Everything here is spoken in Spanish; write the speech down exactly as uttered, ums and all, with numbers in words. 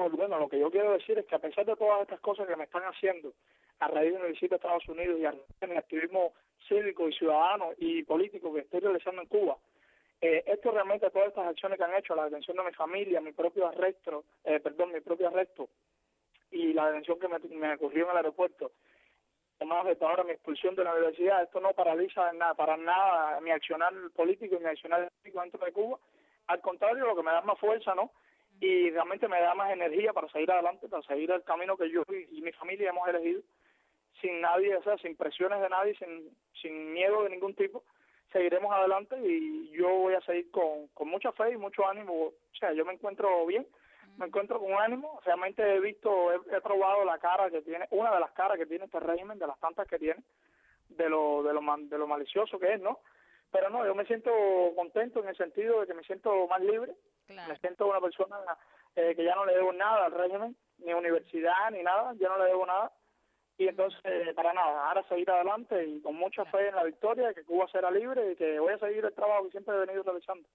bueno, lo que yo quiero decir es que a pesar de todas estas cosas que me están haciendo a raíz de mi visita a Estados Unidos y a raíz de mi activismo cívico y ciudadano y político que estoy realizando en Cuba, eh, esto realmente, todas estas acciones que han hecho, la detención de mi familia, mi propio arresto, eh, perdón, mi propio arresto y la detención que me, me ocurrió en el aeropuerto, además de ahora mi expulsión de la universidad, esto no paraliza en nada, para nada mi accionar político y mi accionar político dentro de Cuba. Al contrario, lo que me da más fuerza, ¿no? Y realmente me da más energía para seguir adelante, para seguir el camino que yo y, y mi familia hemos elegido, sin nadie, o sea, sin presiones de nadie, sin, sin miedo de ningún tipo. Seguiremos adelante y yo voy a seguir con, con mucha fe y mucho ánimo. O sea, yo me encuentro bien, me encuentro con ánimo. Realmente he visto, he, he probado la cara que tiene, una de las caras que tiene este régimen, de las tantas que tiene, de lo, de lo, de lo malicioso que es, ¿no? Pero no, yo me siento contento en el sentido de que me siento más libre. Claro. Me siento una persona eh, que ya no le debo nada al régimen, ni universidad, ni nada, yo no le debo nada. Y entonces, eh, para nada, ahora seguir adelante y con mucha fe en la victoria, que Cuba será libre y que voy a seguir el trabajo que siempre he venido realizando.